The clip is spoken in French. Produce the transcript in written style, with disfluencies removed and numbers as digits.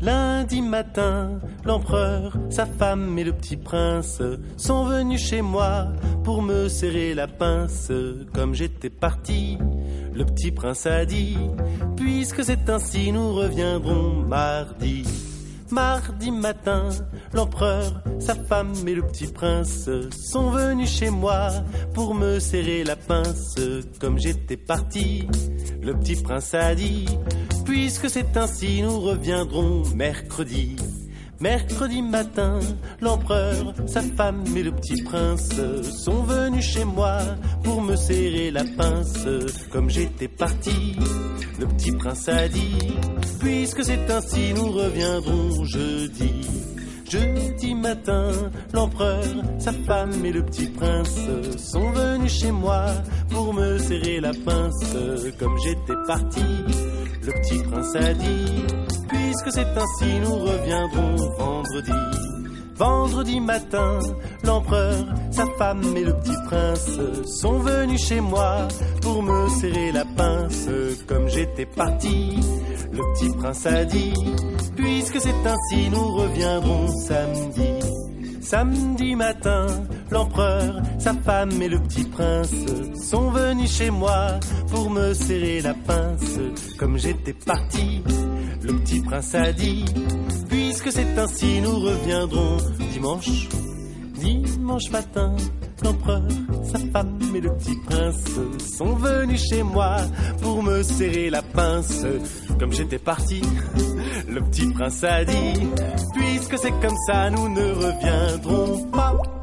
Lundi matin, l'empereur, sa femme et le petit prince sont venus chez moi pour me serrer la pince. Comme j'étais parti, le petit prince a dit: puisque c'est ainsi, nous reviendrons mardi. Mardi matin, l'empereur, sa femme et le petit prince sont venus chez moi pour me serrer la pince. Comme j'étais parti, le petit prince a dit: puisque c'est ainsi, nous reviendrons mercredi. Mercredi matin, l'empereur, sa femme et le petit prince sont venus chez moi pour me serrer la pince. Comme j'étais parti, le petit prince a dit: puisque c'est ainsi, nous reviendrons jeudi. Jeudi matin, l'empereur, sa femme et le petit prince sont venus chez moi pour me serrer la pince. Comme j'étais parti, le petit prince a dit: puisque c'est ainsi, nous reviendrons vendredi. Vendredi matin, l'empereur, sa femme et le petit prince sont venus chez moi pour me serrer la pince. Comme j'étais parti, le petit prince a dit: puisque c'est ainsi, nous reviendrons samedi. Samedi matin, l'empereur, sa femme et le petit prince sont venus chez moi pour me serrer la pince. Comme j'étais parti, le petit prince a dit: puisque c'est ainsi, nous reviendrons dimanche. Dimanche matin, l'empereur, sa femme et le petit prince sont venus chez moi pour me serrer la pince. Comme j'étais parti, le petit prince a dit: puisque c'est comme ça, nous ne reviendrons pas.